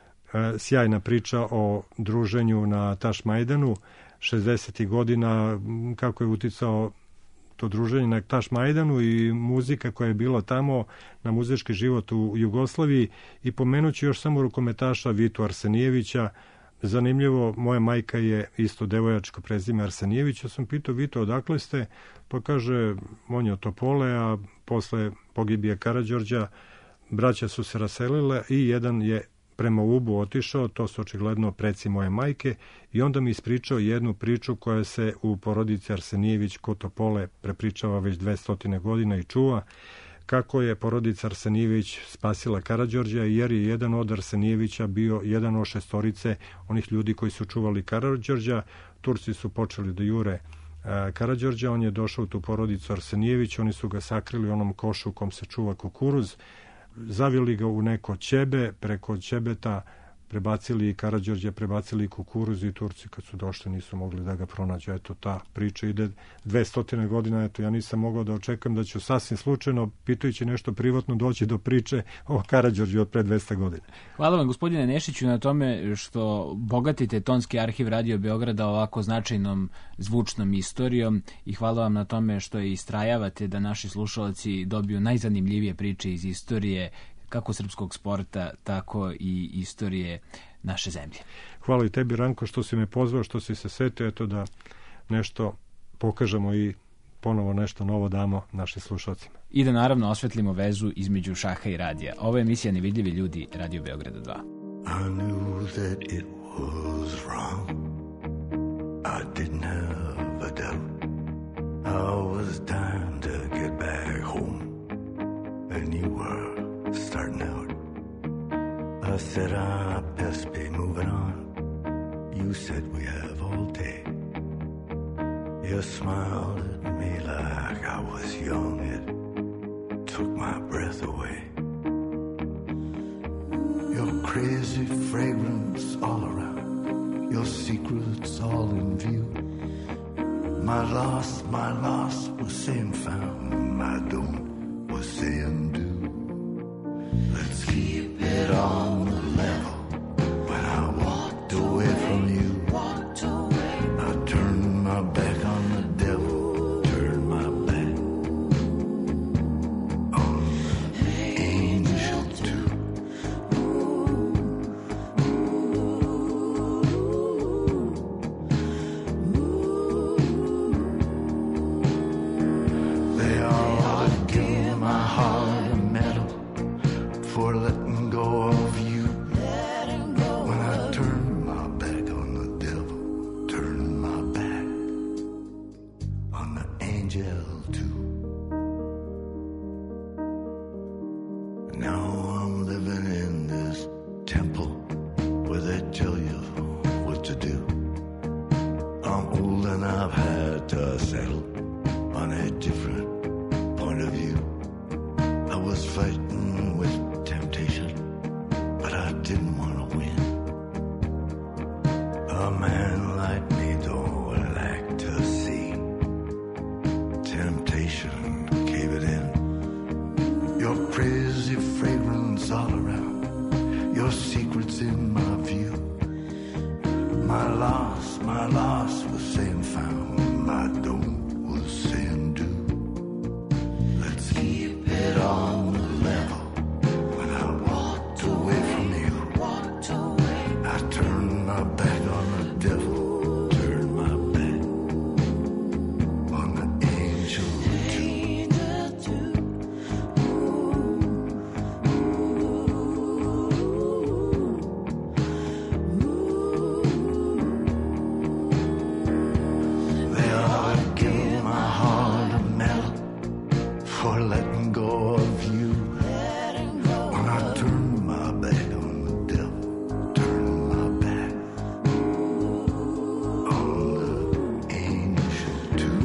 E, sjajna priča o druženju na Tašmajdanu šezdesetih godina, kako je uticao to druženje na Tašmajdanu i muzika koja je bila tamo na muzički život u Jugoslaviji. I pomenući još samo rukometaša Vitu Arsenijevića. Zanimljivo, moja majka je isto devojačko prezime Arsenijević. Ja sam pitao, Vito, odakle ste? Pa kaže, on je od Topole, a posle pogibije Karađorđa braća su se raselile i jedan je prema Ubu otišao, to su očigledno preci moje majke, i onda mi ispričao jednu priču koja se u porodici Arsenijević kod Topole prepričava već dvesta godina i čuva, kako je porodica Arsenijević spasila Karađorđa, jer je jedan od Arsenijevića bio jedan od šestorice onih ljudi koji su čuvali Karađorđa. Turci su počeli da jure Karađorđa, on je došao u tu porodicu Arsenijević, oni su ga sakrili u onom košu u kom se čuva kukuruz, zavili ga u neko ćebe, preko ćebeta prebacili i Karađorđa, prebacili i kukuruz, i Turci kad su došli nisu mogli da ga pronađu. Eto, ta priča ide dvesta godina, eto, ja nisam mogao da očekujem da ću sasvim slučajno, pitajući nešto privatno, doći do priče o Karađorđu od pre dvesta godina. Hvala vam, gospodine Nešiću, na tome što bogatite tonski arhiv Radio Beograda ovako značajnom zvučnom istorijom, i hvala vam na tome što je istrajavate da naši slušalci dobiju najzanimljivije priče iz istorije kako srpskog sporta, tako i istorije naše zemlje. Hvala i tebi, Ranko, što si me pozvao, što si se setio, eto, da nešto pokažemo i ponovo nešto novo damo našim slušalcima. I da naravno osvetlimo vezu između šaha i radija. Ovo je emisija Nevidljivi ljudi Radio Beograda dva. I knew that it was wrong. I didn't have a doubt. I was time to get back home. And you were starting out. I said I best be moving on. You said we have all day. You smiled at me like I was young. It took my breath away. Your crazy fragrance all around. Your secrets all in view. My loss, my loss was saying found. My don't was saying do. Let's keep it on the level. When I walked away from you, I turned my back on the devil, turned my back on the angel too. They all ought to give my heart I've had to settle on a different point of view. I was fighting with temptation, but I didn't want to win. A man like me don't like to see temptation cave it in. Your crazy fragrance all around, your secrets in my view. My loss, my loss was saying found, my don't was saying do. Let's keep it on the level. When I walked away from you, walked away. I turned my back on the devil, turned my back on the angel too. They ought to give my heart a medal for letting go of you. When I turned my back on the devil, turned my back on the angel too.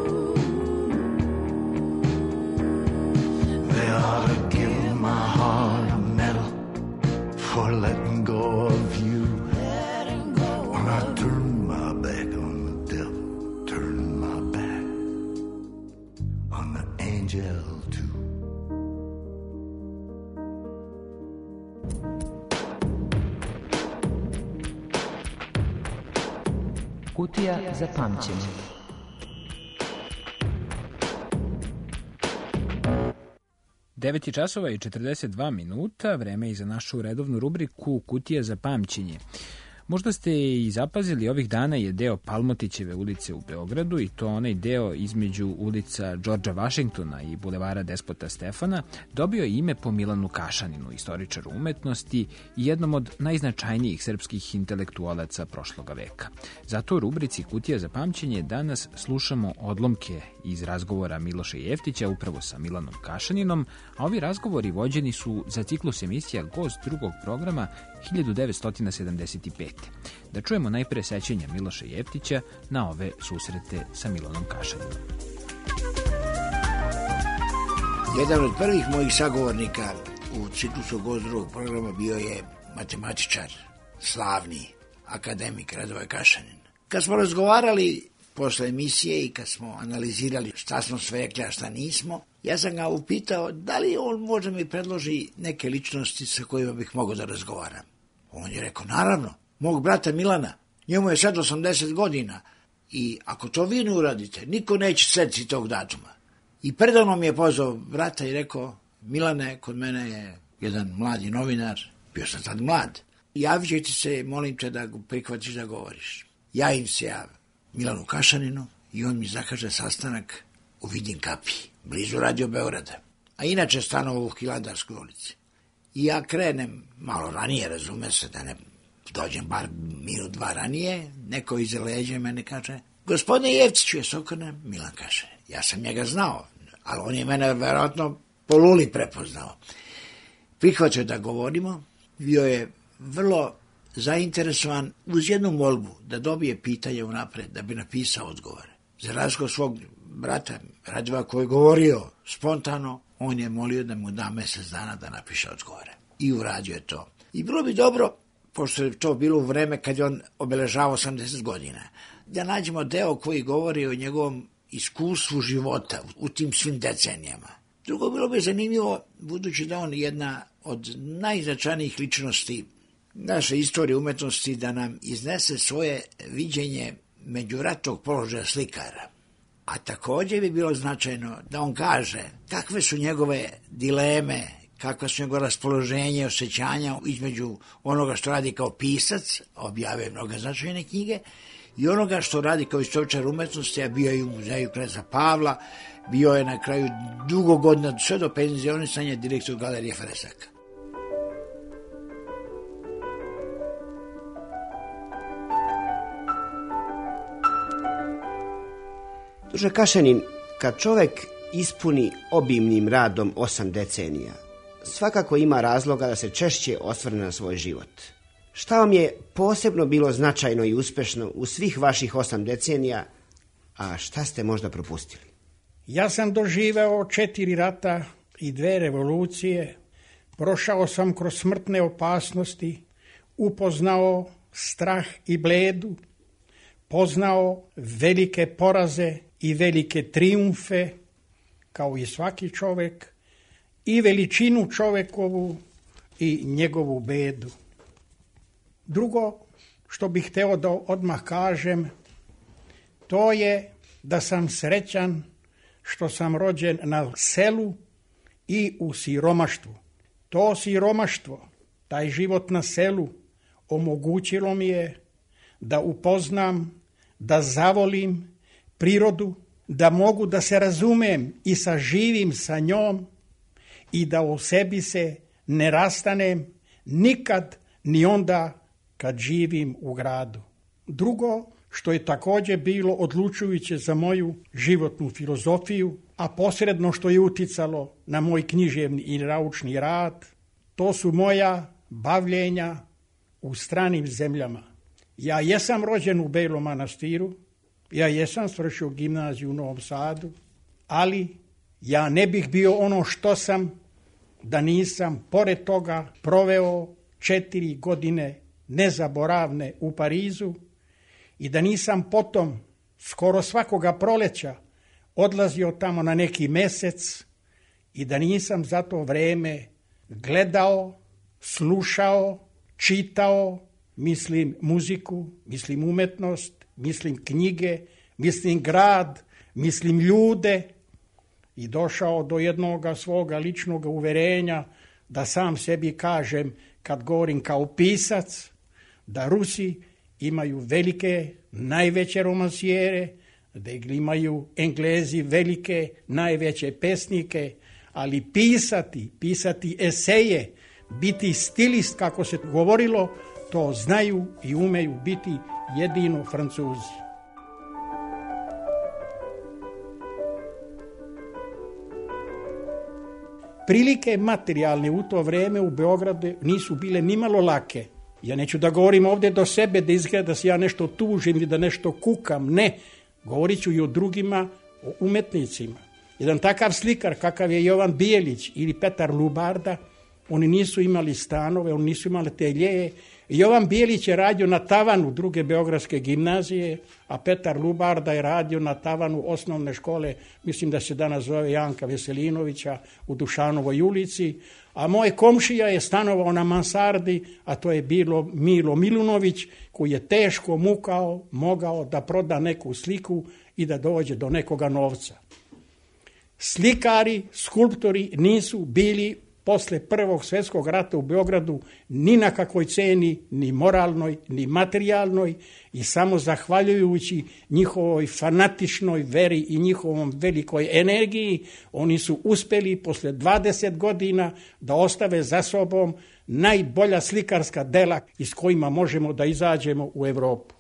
They ought to give my heart a medal for letting go of you. When I turned my back on the devil, turned my back on the angel too. Kutija za pamćenje. devet časova i četrdeset dva minuta, vreme je za našu redovnu rubriku Kutija za pamćenje. Možda ste i zapazili, ovih dana je deo Palmotićeve ulice u Beogradu, i to onaj deo između ulica Đorđa Vašingtona i bulevara Despota Stefana, dobio ime po Milanu Kašaninu, istoričaru umetnosti i jednom od najznačajnijih srpskih intelektualaca prošloga veka. Zato u rubrici Kutija za pamćenje danas slušamo odlomke iz razgovora Miloša Jeftića upravo sa Milanom Kašaninom, a ovi razgovori vođeni su za ciklus emisija Gost drugog programa hiljadu devetsto sedamdeset pete. Da čujemo najpre sećanja Miloša Jeftića na ove susrete sa Milanom Kašaninom. Jedan od prvih mojih sagovornika u ciklusu Gost drugog programa bio je matematičar, slavni akademik Radoje Kašanin. Kad smo razgovarali posle emisije i kad smo analizirali šta smo sve rekli, a šta nismo, ja sam ga upitao da li on može mi predloži neke ličnosti sa kojima bih mogao da razgovaram. On je rekao, naravno, mog brata Milana, njemu je sad osamdeset godina i ako to vi ne uradite, niko neće setiti tog datuma. I predavno mi je pozvao brata i rekao, Milane, kod mene je jedan mladi novinar, bio sam sad mlad, javit će ti se, molim te da prihvatiš da govoriš. Javim se ja Milanu Kašaninu i on mi zakaže sastanak u Vidin kapiji, blizu Radio Beograda, a inače stanovo u Hilandarskoj ulici. I ja krenem malo ranije, razume se, da ne dođem bar minut, dva ranije, neko iza leđa mene kaže, gospodine Jeftiću, je sokrne, Milan Kašanin. Ja sam njega znao, ali on je mene verovatno po luli prepoznao. Prihvatio da govorimo, bio je vrlo zainteresovan uz jednu molbu da dobije pitanje unapred, da bi napisao odgovore. Za razliku svog brata Radiva koji je govorio spontano, on je molio da mu da mesec dana da napiše odgovore. I uradio je to. I bilo bi dobro, pošto je to bilo u vreme kad je on obeležavao osamdeset godina, da nađemo deo koji govori o njegovom iskustvu života u tim svim decenijama. Drugo, bilo bi zanimljivo, budući da on jedna od najznačajnijih ličnosti naše istorije umetnosti, da nam iznese svoje viđenje međuratnog položaja slikara. A također bi bilo značajno da on kaže kakve su njegove dileme, kakve su njegove raspoloženje i osjećanja između onoga što radi kao pisac, objavio mnogo značajne knjige, i onoga što radi kao istoričar umetnosti, a bio je u muzeju Kneza Pavla, bio je na kraju dugo godina, sve do penzionisanja, direktor Galerije Fresaka. Druže Kašanin, kad čovek ispuni obimnim radom osam decenija, svakako ima razloga da se češće osvrne na svoj život. Šta vam je posebno bilo značajno i uspešno u svih vaših osam decenija, a šta ste možda propustili? Ja sam doživeo četiri rata i dve revolucije, prošao sam kroz smrtne opasnosti, upoznao strah i bledu, poznao velike poraze i velike triumfe, kao i svaki čovek, i veličinu čovekovu i njegovu bedu. Drugo što bih hteo da odmah kažem, to je da sam srećan što sam rođen na selu i u siromaštvu. To siromaštvo, taj život na selu, omogućilo mi je da upoznam, da zavolim prirodu, da mogu da se razumem i saživim sa njom i da u sebi se ne rastanem nikad ni onda kad živim u gradu. Drugo, što je također bilo odlučujuće za moju životnu filozofiju, a posredno što je uticalo na moj književni i naučni rad, to su moja bavljenja u stranim zemljama. Ja jesam rođen u Belom Manastiru, ja jesam svršio gimnaziju u Novom Sadu, ali ja ne bih bio ono što sam da nisam pored toga proveo četiri godine nezaboravne u Parizu i da nisam potom skoro svakoga proleća odlazio tamo na neki mesec i da nisam za to vreme gledao, slušao, čitao, mislim muziku, mislim umetnost, mislim knjige, mislim grad, mislim ljude i došao do jednoga svoga ličnog uverenja da sam sebi kažem, kad govorim kao pisac, da Rusi imaju velike, najveće romansijere, da imaju Englezi velike, najveće pesnike, ali pisati, pisati eseje, biti stilist, kako se govorilo, to znaju i umeju biti jedino Francuzi. Prilike materijalne u to vreme u Beogradu nisu bile nimalo lake. Ja neću da govorim ovdje do sebe da izgleda da se ja nešto tužim i da nešto kukam. Ne, govorit ću i o drugima, o umetnicima. Jedan takav slikar kakav je Jovan Bijelić ili Petar Lubarda, oni nisu imali stanove, oni nisu imali ateljeje. Jovan Bijelić je radio na tavanu druge beogradske gimnazije, a Petar Lubarda je radio na tavanu osnovne škole, mislim da se danas zove Janka Veselinovića, u Dušanovoj ulici, a moj komšija je stanovao na mansardi, a to je bilo Milo Milunović, koji je teško mukao, mogao da proda neku sliku i da dođe do nekoga novca. Slikari, skulptori nisu bili posle Prvog svjetskog rata u Beogradu ni na kakvoj ceni, ni moralnoj, ni materijalnoj i samo zahvaljujući njihovoj fanatičnoj veri i njihovom velikoj energiji, oni su uspeli posle dvadeset godina da ostave za sobom najbolja slikarska dela iz kojima možemo da izađemo u Evropu.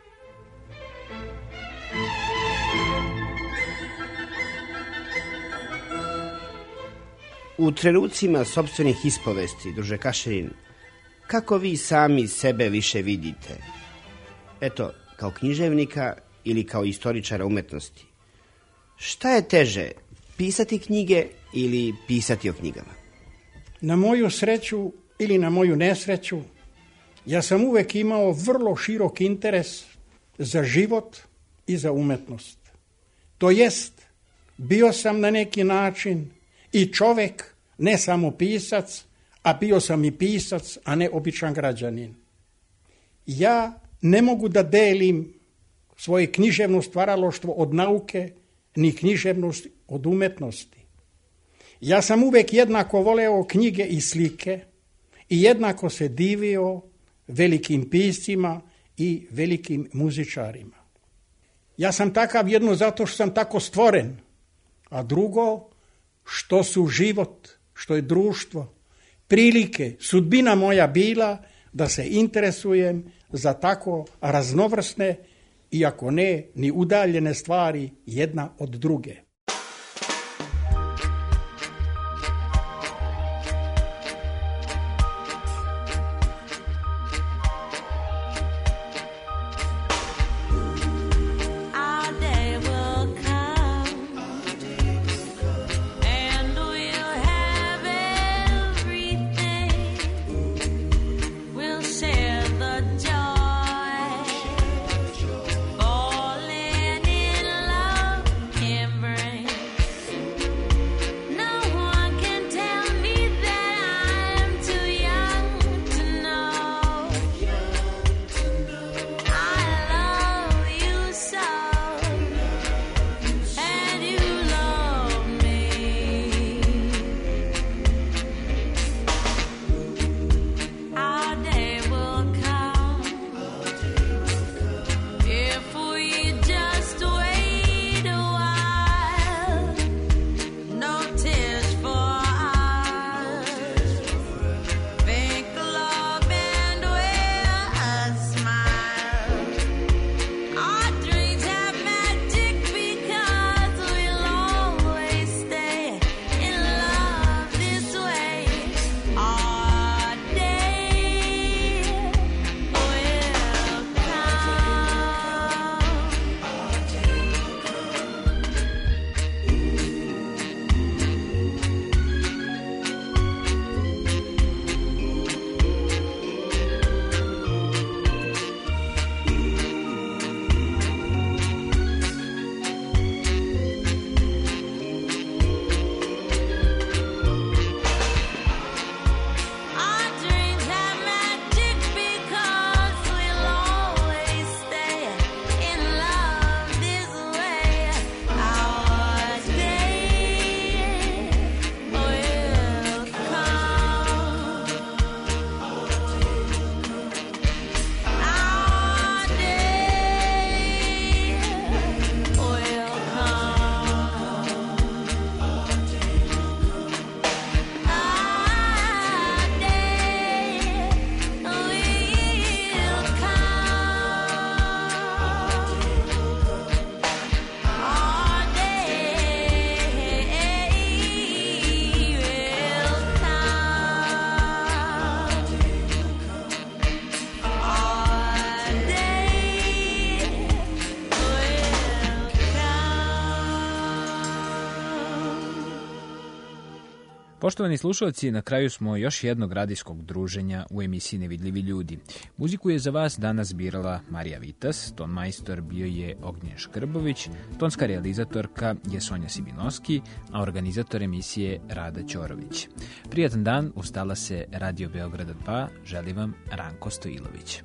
U trenucima sopstvenih ispovesti, druže Kašerin, kako vi sami sebe više vidite? Eto, kao književnika ili kao istoričara umetnosti? Šta je teže, pisati knjige ili pisati o knjigama? Na moju sreću ili na moju nesreću, ja sam uvek imao vrlo širok interes za život i za umetnost. To jest, bio sam na neki način i čovek, ne samo pisac, a bio sam i pisac, a ne običan građanin. Ja ne mogu da delim svoje književno stvaralaštvo od nauke, ni književnost od umetnosti. Ja sam uvek jednako voleo knjige i slike i jednako se divio velikim piscima i velikim muzičarima. Ja sam takav jedno zato što sam tako stvoren, a drugo što su život, što je društvo, prilike, sudbina moja bila da se interesujem za tako raznovrsne, iako ne ni udaljene stvari jedna od druge. Our day Poštovani slušalci, na kraju smo još jednog radijskog druženja u emisiji Nevidljivi ljudi. Muziku je za vas danas birala Marija Vitas, ton majstor bio je Ognjen Škrbović, tonska realizatorka je Sonja Sibinoski, a organizator emisije Rada Ćorović. Prijatan dan, ustala se Radio Beograda dva, želi vam Ranko Stojilović.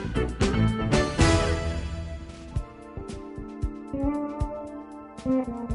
Thank you.